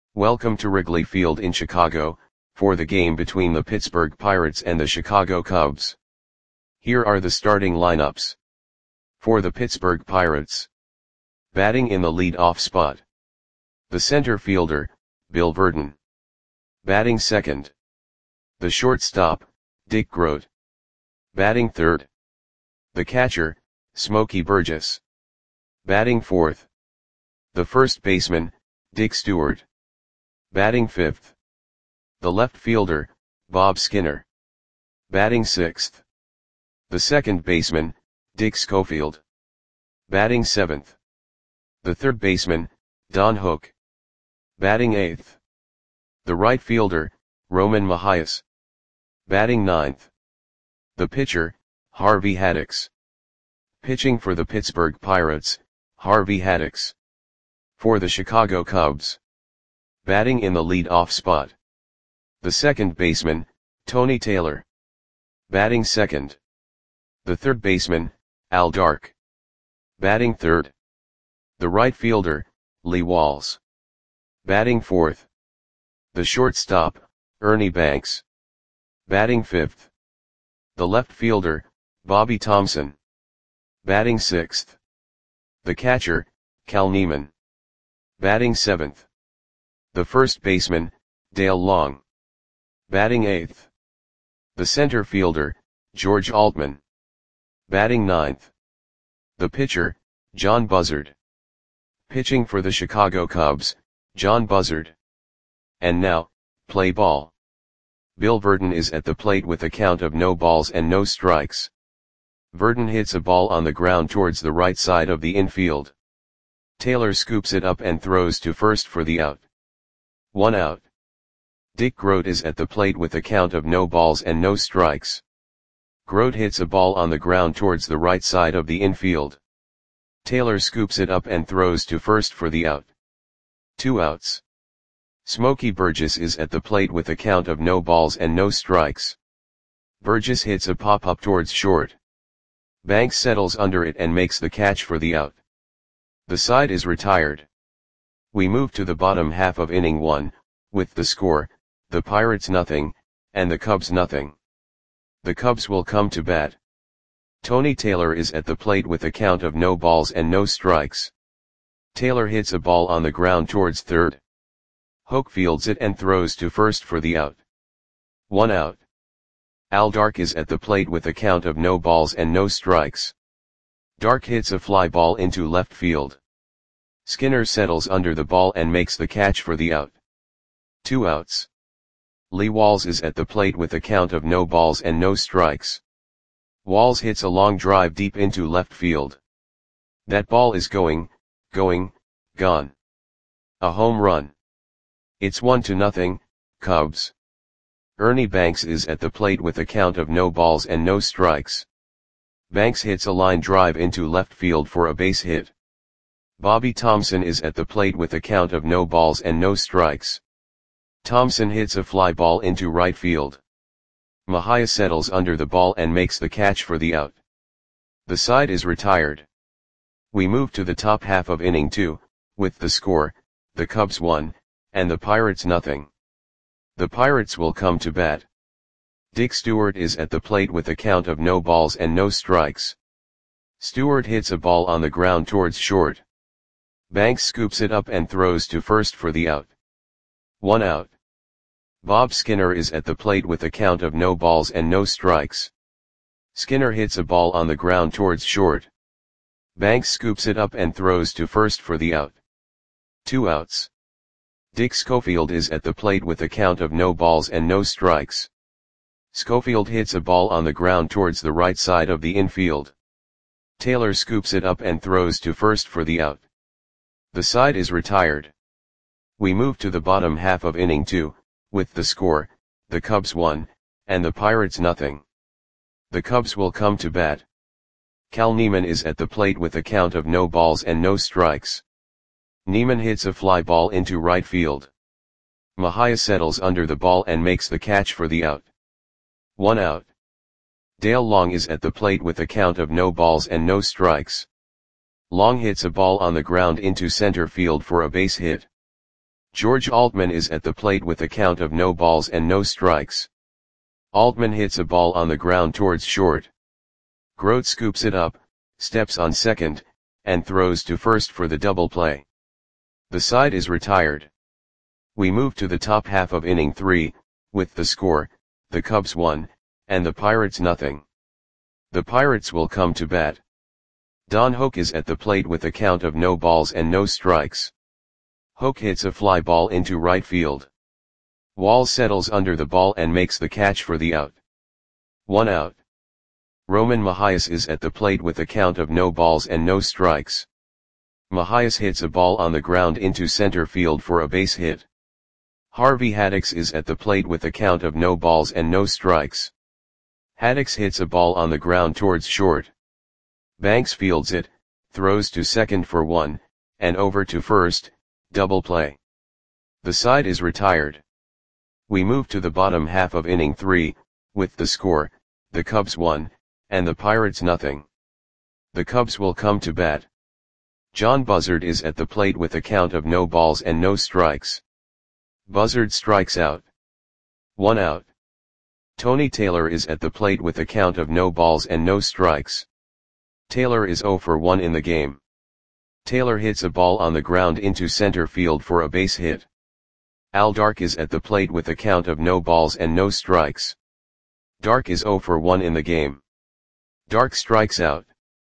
Welcome to Wrigley Field in Chicago, for the game between the Pittsburgh Pirates and the Chicago Cubs. Here are the starting lineups. For the Pittsburgh Pirates. Batting in the lead-off spot. The center fielder, Bill Virdon. Batting second. The shortstop, Dick Groat. Batting third. The catcher, Smokey Burgess. Batting fourth. The first baseman, Dick Stewart. Batting fifth. The left fielder, Bob Skinner. Batting sixth. The second baseman, Dick Schofield. Batting seventh. The third baseman, Don Hook. Batting eighth. The right fielder, Roman Mahias. Batting ninth. The pitcher, Harvey Haddix. Pitching for the Pittsburgh Pirates, Harvey Haddix. For the Chicago Cubs. Batting in the lead-off spot. The second baseman, Tony Taylor. Batting second. The third baseman, Al Dark. Batting third. The right fielder, Lee Walls. Batting fourth. The shortstop, Ernie Banks. Batting fifth. The left fielder, Bobby Thomson. Batting sixth. The catcher, Cal Neiman. Batting seventh. The first baseman, Dale Long. Batting eighth. The center fielder, George Altman. Batting ninth. The pitcher, John Buzzard. Pitching for the Chicago Cubs, John Buzzard. And now, play ball. Bill Virdon is at the plate with a count of no balls and no strikes. Virdon hits a ball on the ground towards the right side of the infield. Taylor scoops it up and throws to first for the out. 1 out. Dick Groat is at the plate with a count of no balls and no strikes. Groat hits a ball on the ground towards the right side of the infield. Taylor scoops it up and throws to first for the out. 2 outs. Smokey Burgess is at the plate with a count of no balls and no strikes. Burgess hits a pop-up towards short. Banks settles under it and makes the catch for the out. The side is retired. We move to the bottom half of inning 1, with the score, the Pirates nothing, and the Cubs nothing. The Cubs will come to bat. Tony Taylor is at the plate with a count of no balls and no strikes. Taylor hits a ball on the ground towards third. Hook fields it and throws to first for the out. 1 out. Al Dark is at the plate with a count of no balls and no strikes. Dark hits a fly ball into left field. Skinner settles under the ball and makes the catch for the out. 2 outs. Lee Walls is at the plate with a count of no balls and no strikes. Walls hits a long drive deep into left field. That ball is gone. A home run. It's 1-0, Cubs. Ernie Banks is at the plate with a count of no balls and no strikes. Banks hits a line drive into left field for a base hit. Bobby Thomson is at the plate with a count of no balls and no strikes. Thomson hits a fly ball into right field. Mahia settles under the ball and makes the catch for the out. The side is retired. We move to the top half of inning 2, with the score, the Cubs 1, and the Pirates nothing. The Pirates will come to bat. Dick Stewart is at the plate with a count of no balls and no strikes. Stewart hits a ball on the ground towards short. Banks scoops it up and throws to first for the out. 1 out. Bob Skinner is at the plate with a count of no balls and no strikes. Skinner hits a ball on the ground towards short. Banks scoops it up and throws to first for the out. 2 outs. Dick Schofield is at the plate with a count of no balls and no strikes. Schofield hits a ball on the ground towards the right side of the infield. Taylor scoops it up and throws to first for the out. The side is retired. We move to the bottom half of inning 2, with the score, the Cubs 1, and the Pirates nothing. The Cubs will come to bat. Cal Neiman is at the plate with a count of no balls and no strikes. Neiman hits a fly ball into right field. Mahia settles under the ball and makes the catch for the out. 1 out. Dale Long is at the plate with a count of no balls and no strikes. Long hits a ball on the ground into center field for a base hit. George Altman is at the plate with a count of no balls and no strikes. Altman hits a ball on the ground towards short. Grote scoops it up, steps on second, and throws to first for the double play. The side is retired. We move to the top half of inning 3, with the score, the Cubs 1, and the Pirates nothing. The Pirates will come to bat. Don Hoak is at the plate with a count of no balls and no strikes. Hoak hits a fly ball into right field. Walls settles under the ball and makes the catch for the out. 1 out. Roman Mahias is at the plate with a count of no balls and no strikes. Mahias hits a ball on the ground into center field for a base hit. Harvey Haddix is at the plate with a count of no balls and no strikes. Haddix hits a ball on the ground towards short. Banks fields it, throws to second for 1, and over to first, double play. The side is retired. We move to the bottom half of inning 3, with the score, the Cubs 1, and the Pirates nothing. The Cubs will come to bat. John Buzzard is at the plate with a count of no balls and no strikes. Buzzard strikes out. 1 out. Tony Taylor is at the plate with a count of no balls and no strikes. Taylor is 0 for 1 in the game. Taylor hits a ball on the ground into center field for a base hit. Al Dark is at the plate with a count of no balls and no strikes. Dark is 0 for 1 in the game. Dark strikes out.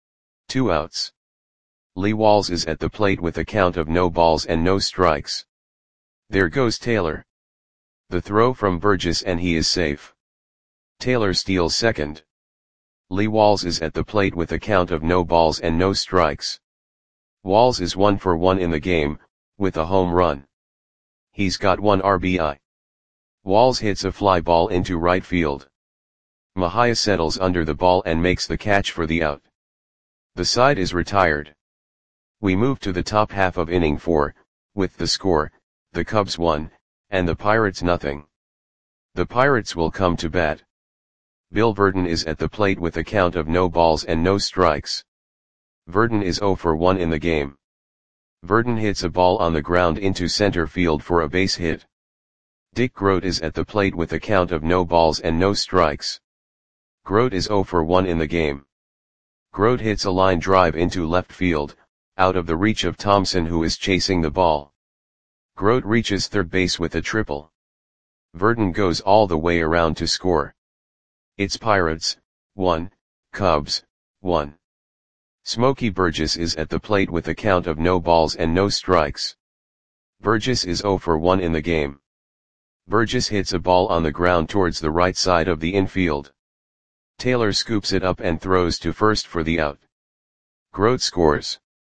2 outs. Lee Walls is at the plate with a count of no balls and no strikes. There goes Taylor. The throw from Burgess and he is safe. Taylor steals second. Lee Walls is at the plate with a count of no balls and no strikes. Walls is 1 for 1 in the game, with a home run. He's got 1 RBI. Walls hits a fly ball into right field. Mahia settles under the ball and makes the catch for the out. The side is retired. We move to the top half of inning 4, with the score, the Cubs 1, and the Pirates nothing. The Pirates will come to bat. Bill Verdon is at the plate with a count of no balls and no strikes. Verdon is 0 for 1 in the game. Verdon hits a ball on the ground into center field for a base hit. Dick Grote is at the plate with a count of no balls and no strikes. Grote is 0 for 1 in the game. Grote hits a line drive into left field, out of the reach of Thompson who is chasing the ball. Grote reaches third base with a triple. Verdon goes all the way around to score. It's Pirates, 1, Cubs, 1. Smokey Burgess is at the plate with a count of no balls and no strikes. Burgess is 0 for 1 in the game. Burgess hits a ball on the ground towards the right side of the infield. Taylor scoops it up and throws to first for the out. Grote scores.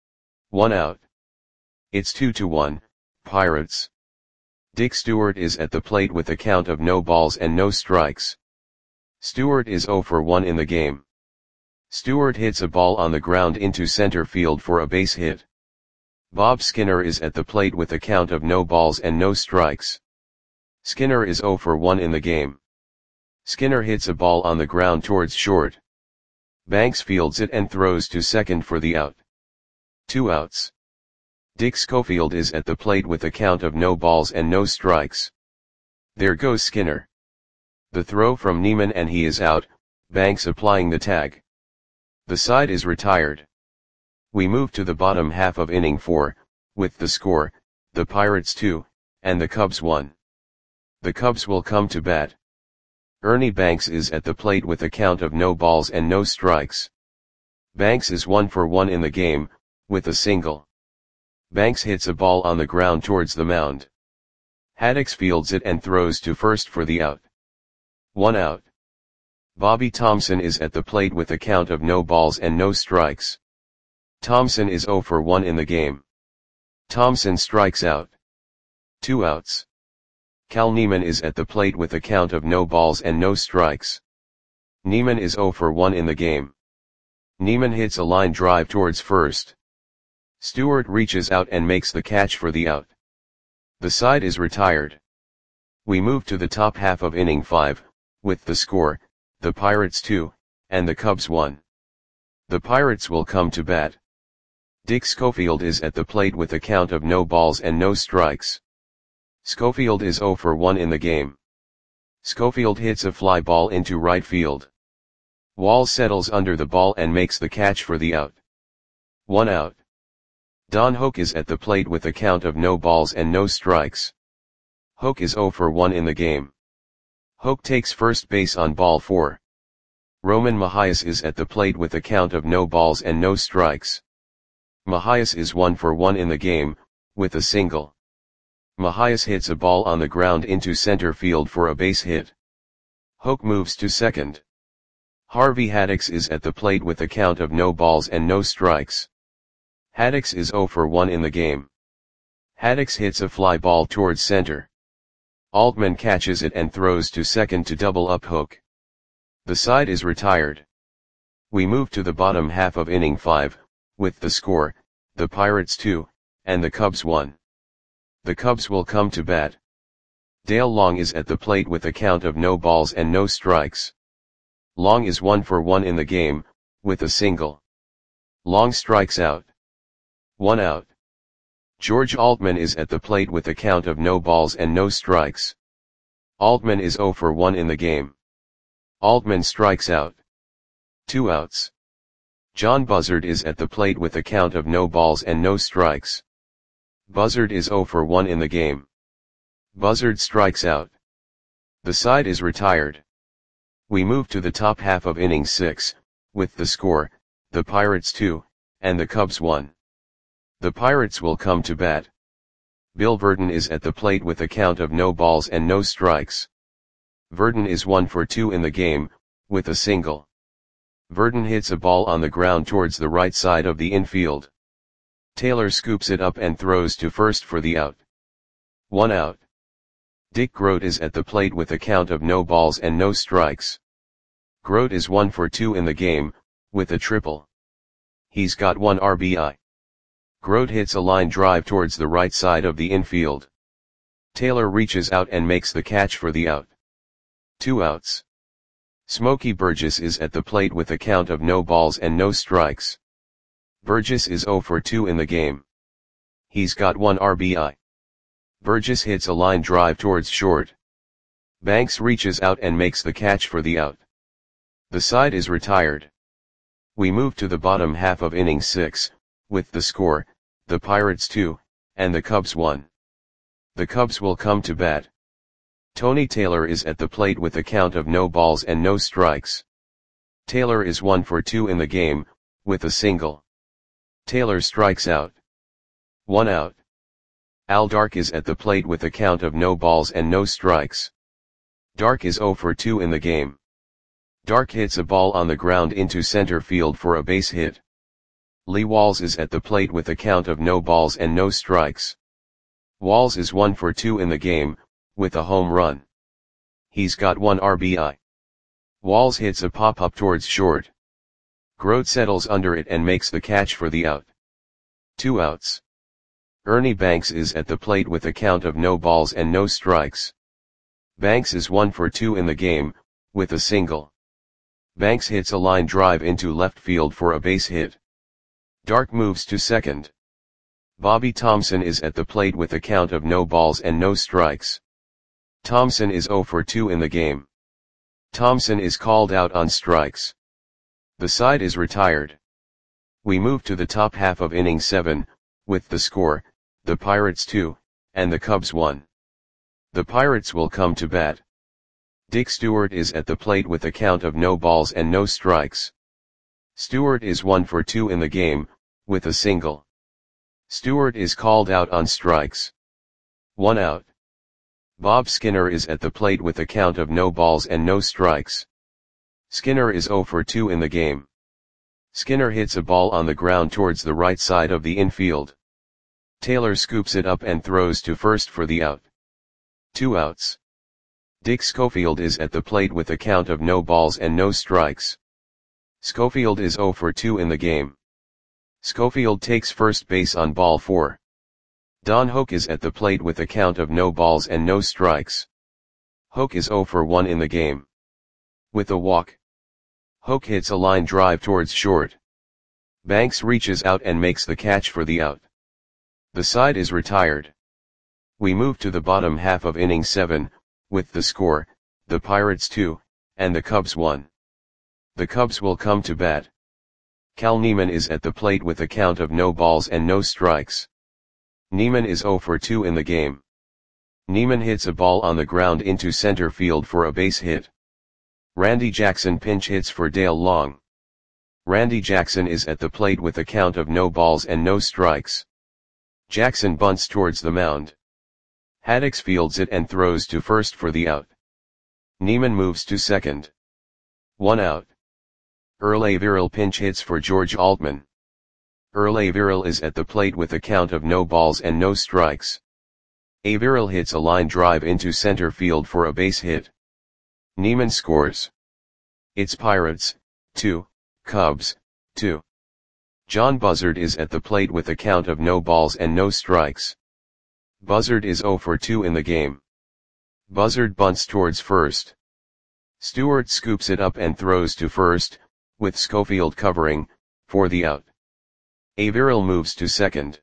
1 out. It's 2-1, Pirates. Dick Stewart is at the plate with a count of no balls and no strikes. Stewart is 0 for 1 in the game. Stewart hits a ball on the ground into center field for a base hit. Bob Skinner is at the plate with a count of no balls and no strikes. Skinner is 0 for 1 in the game. Skinner hits a ball on the ground towards short. Banks fields it and throws to second for the out. 2 outs. Dick Schofield is at the plate with a count of no balls and no strikes. There goes Skinner. The throw from Neiman and he is out, Banks applying the tag. The side is retired. We move to the bottom half of inning 4, with the score, the Pirates 2, and the Cubs 1. The Cubs will come to bat. Ernie Banks is at the plate with a count of no balls and no strikes. Banks is 1 for 1 in the game, with a single. Banks hits a ball on the ground towards the mound. Haddix fields it and throws to first for the out. 1 out. Bobby Thompson is at the plate with a count of no balls and no strikes. Thompson is 0 for 1 in the game. Thompson strikes out. 2 outs. Cal Neiman is at the plate with a count of no balls and no strikes. Neiman is 0 for 1 in the game. Neiman hits a line drive towards first. Stewart reaches out and makes the catch for the out. The side is retired. We move to the top half of inning 5, with the score, the Pirates 2, and the Cubs 1. The Pirates will come to bat. Dick Schofield is at the plate with a count of no balls and no strikes. Schofield is 0 for 1 in the game. Schofield hits a fly ball into right field. Walls settles under the ball and makes the catch for the out. 1 out. Don Hoak is at the plate with a count of no balls and no strikes. Hoak is 0 for 1 in the game. Hoak takes first base on ball 4. Roman Mahias is at the plate with a count of no balls and no strikes. Mahias is 1 for 1 in the game, with a single. Mahias hits a ball on the ground into center field for a base hit. Hoak moves to second. Harvey Haddix is at the plate with a count of no balls and no strikes. Haddix is 0 for 1 in the game. Haddix hits a fly ball towards center. Altman catches it and throws to second to double up Hoak. The side is retired. We move to the bottom half of inning 5, with the score, the Pirates 2, and the Cubs 1. The Cubs will come to bat. Dale Long is at the plate with a count of no balls and no strikes. Long is 1 for 1 in the game, with a single. Long strikes out. 1 out. George Altman is at the plate with a count of no balls and no strikes. Altman is 0 for 1 in the game. Altman strikes out. 2 outs. John Buzzard is at the plate with a count of no balls and no strikes. Buzzard is 0 for 1 in the game. Buzzard strikes out. The side is retired. We move to the top half of inning 6, with the score, the Pirates 2, and the Cubs 1. The Pirates will come to bat. Bill Verdon is at the plate with a count of no balls and no strikes. Verdon is 1 for 2 in the game, with a single. Verdon hits a ball on the ground towards the right side of the infield. Taylor scoops it up and throws to first for the out. 1 out. Dick Grote is at the plate with a count of no balls and no strikes. Grote is 1 for 2 in the game, with a triple. He's got 1 RBI. Grote hits a line drive towards the right side of the infield. Taylor reaches out and makes the catch for the out. 2 outs. Smokey Burgess is at the plate with a count of no balls and no strikes. Burgess is 0 for 2 in the game. He's got 1 RBI. Burgess hits a line drive towards short. Banks reaches out and makes the catch for the out. The side is retired. We move to the bottom half of inning 6, with the score, the Pirates 2, and the Cubs 1. The Cubs will come to bat. Tony Taylor is at the plate with a count of no balls and no strikes. Taylor is 1 for 2 in the game, with a single. Taylor strikes out. 1 out. Al Dark is at the plate with a count of no balls and no strikes. Dark is 0 for 2 in the game. Dark hits a ball on the ground into center field for a base hit. Lee Walls is at the plate with a count of no balls and no strikes. Walls is 1 for 2 in the game, with a home run. He's got 1 RBI. Walls hits a pop-up towards short. Grote settles under it and makes the catch for the out. 2 outs. Ernie Banks is at the plate with a count of no balls and no strikes. Banks is 1 for 2 in the game, with a single. Banks hits a line drive into left field for a base hit. Dark moves to second. Bobby Thompson is at the plate with a count of no balls and no strikes. Thompson is 0 for 2 in the game. Thompson is called out on strikes. The side is retired. We move to the top half of inning 7, with the score, the Pirates 2, and the Cubs 1. The Pirates will come to bat. Dick Stewart is at the plate with a count of no balls and no strikes. Stewart is 1 for 2 in the game, with a single. Stewart is called out on strikes. 1 out. Bob Skinner is at the plate with a count of no balls and no strikes. Skinner is 0 for 2 in the game. Skinner hits a ball on the ground towards the right side of the infield. Taylor scoops it up and throws to first for the out. 2 outs. Dick Schofield is at the plate with a count of no balls and no strikes. Schofield is 0 for 2 in the game. Schofield takes first base on ball 4. Don Hoak is at the plate with a count of no balls and no strikes. Hoak is 0 for 1 in the game. With a walk. Hoak hits a line drive towards short. Banks reaches out and makes the catch for the out. The side is retired. We move to the bottom half of inning 7, with the score, the Pirates 2, and the Cubs 1. The Cubs will come to bat. Cal Neiman is at the plate with a count of no balls and no strikes. Neiman is 0 for 2 in the game. Neiman hits a ball on the ground into center field for a base hit. Randy Jackson pinch hits for Dale Long. Randy Jackson is at the plate with a count of no balls and no strikes. Jackson bunts towards the mound. Haddix fields it and throws to first for the out. Neiman moves to second. 1 out. Earl Averill pinch hits for George Altman. Earl Averill is at the plate with a count of no balls and no strikes. Averill hits a line drive into center field for a base hit. Neiman scores. It's Pirates, 2, Cubs, 2. John Buzzard is at the plate with a count of no balls and no strikes. Buzzard is 0 for 2 in the game. Buzzard bunts towards first. Stewart scoops it up and throws to first, with Schofield covering, for the out. Averill moves to second.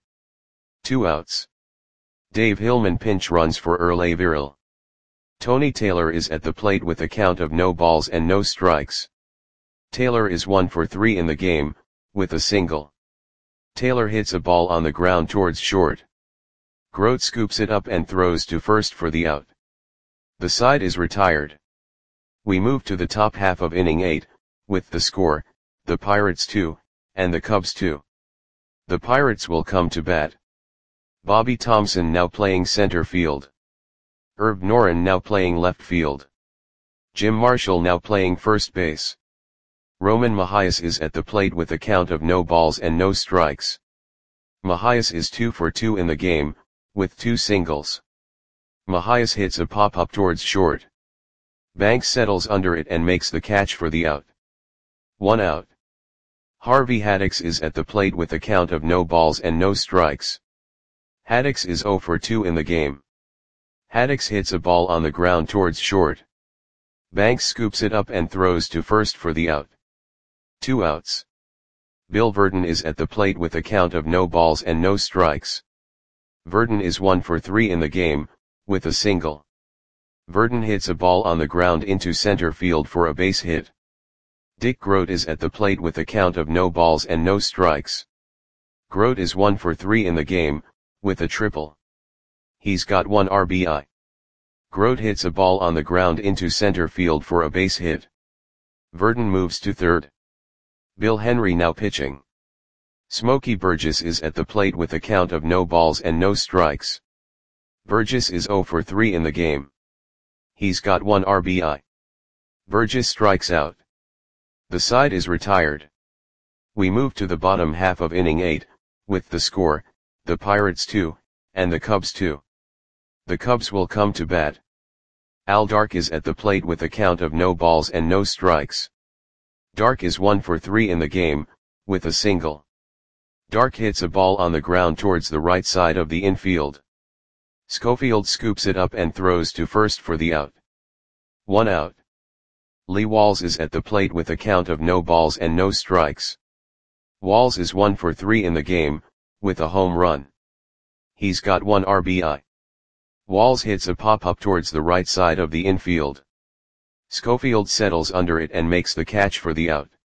2 outs. Dave Hillman pinch runs for Earl Averill. Tony Taylor is at the plate with a count of no balls and no strikes. Taylor is 1 for 3 in the game, with a single. Taylor hits a ball on the ground towards short. Grote scoops it up and throws to first for the out. The side is retired. We move to the top half of inning 8, with the score, the Pirates 2, and the Cubs 2. The Pirates will come to bat. Bobby Thomson now playing center field. Herb Noren now playing left field. Jim Marshall now playing first base. Roman Mahias is at the plate with a count of no balls and no strikes. Mahias is 2 for 2 in the game, with 2 singles. Mahias hits a pop-up towards short. Banks settles under it and makes the catch for the out. 1 out. Harvey Haddix is at the plate with a count of no balls and no strikes. Haddix is 0 for 2 in the game. Haddix hits a ball on the ground towards short. Banks scoops it up and throws to first for the out. 2 outs. Bill Verdon is at the plate with a count of no balls and no strikes. Verdon is 1 for 3 in the game, with a single. Verdon hits a ball on the ground into center field for a base hit. Dick Grote is at the plate with a count of no balls and no strikes. Grote is 1 for 3 in the game, with a triple. He's got 1 RBI. Grote hits a ball on the ground into center field for a base hit. Verdon moves to third. Bill Henry now pitching. Smokey Burgess is at the plate with a count of no balls and no strikes. Burgess is 0 for 3 in the game. He's got 1 RBI. Burgess strikes out. The side is retired. We move to the bottom half of inning 8, with the score, the Pirates 2, and the Cubs 2. The Cubs will come to bat. Al Dark is at the plate with a count of no balls and no strikes. Dark is 1 for 3 in the game, with a single. Dark hits a ball on the ground towards the right side of the infield. Schofield scoops it up and throws to first for the out. 1 out. Lee Walls is at the plate with a count of no balls and no strikes. Walls is 1 for 3 in the game, with a home run. He's got 1 RBI. Walls hits a pop-up towards the right side of the infield. Schofield settles under it and makes the catch for the out.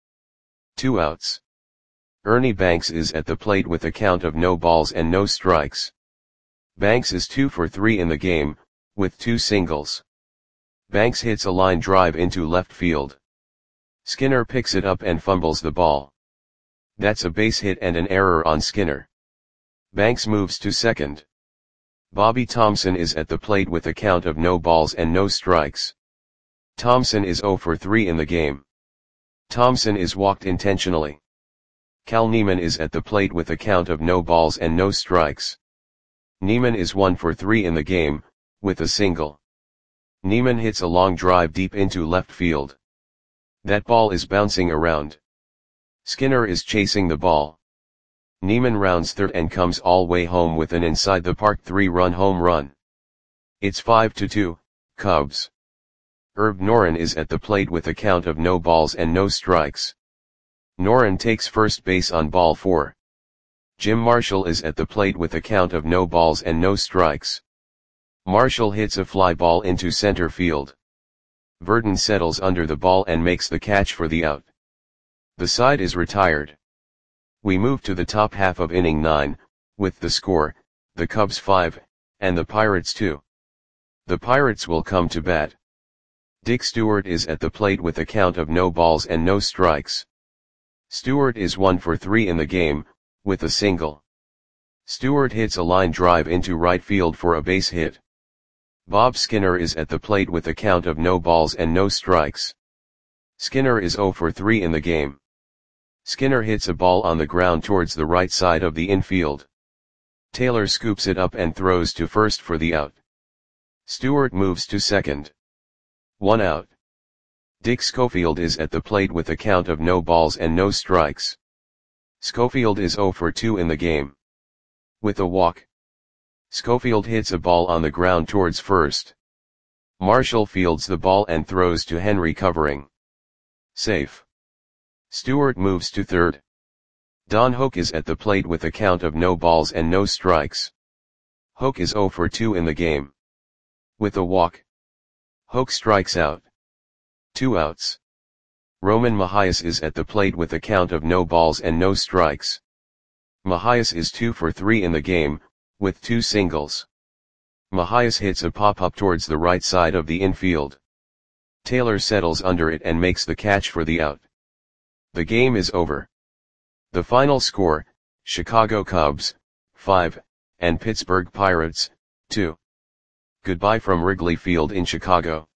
2 outs. Ernie Banks is at the plate with a count of no balls and no strikes. Banks is 2 for 3 in the game, with 2 singles. Banks hits a line drive into left field. Skinner picks it up and fumbles the ball. That's a base hit and an error on Skinner. Banks moves to second. Bobby Thomson is at the plate with a count of no balls and no strikes. Thomson is 0 for 3 in the game. Thomson is walked intentionally. Cal Neiman is at the plate with a count of no balls and no strikes. Neiman is 1 for 3 in the game, with a single. Neiman hits a long drive deep into left field. That ball is bouncing around. Skinner is chasing the ball. Neiman rounds third and comes all way home with an inside the park 3-run home run. It's 5-2, Cubs. Herb Noren is at the plate with a count of no balls and no strikes. Noren takes first base on ball 4. Jim Marshall is at the plate with a count of no balls and no strikes. Marshall hits a fly ball into center field. Verdon settles under the ball and makes the catch for the out. The side is retired. We move to the top half of inning 9, with the score, the Cubs 5, and the Pirates 2. The Pirates will come to bat. Dick Stewart is at the plate with a count of no balls and no strikes. Stewart is 1 for 3 in the game, with a single. Stewart hits a line drive into right field for a base hit. Bob Skinner is at the plate with a count of no balls and no strikes. Skinner is 0 for 3 in the game. Skinner hits a ball on the ground towards the right side of the infield. Taylor scoops it up and throws to first for the out. Stewart moves to second. 1 out. Dick Schofield is at the plate with a count of no balls and no strikes. Schofield is 0 for 2 in the game. With a walk. Schofield hits a ball on the ground towards first. Marshall fields the ball and throws to Henry covering. Safe. Stewart moves to third. Don Hoak is at the plate with a count of no balls and no strikes. Hoak is 0 for 2 in the game. With a walk. Hoak strikes out. 2 outs. Roman Mahias is at the plate with a count of no balls and no strikes. Mahias is 2 for 3 in the game, with 2 singles. Mahias hits a pop-up towards the right side of the infield. Taylor settles under it and makes the catch for the out. The game is over. The final score, Chicago Cubs, 5, and Pittsburgh Pirates, 2. Goodbye from Wrigley Field in Chicago.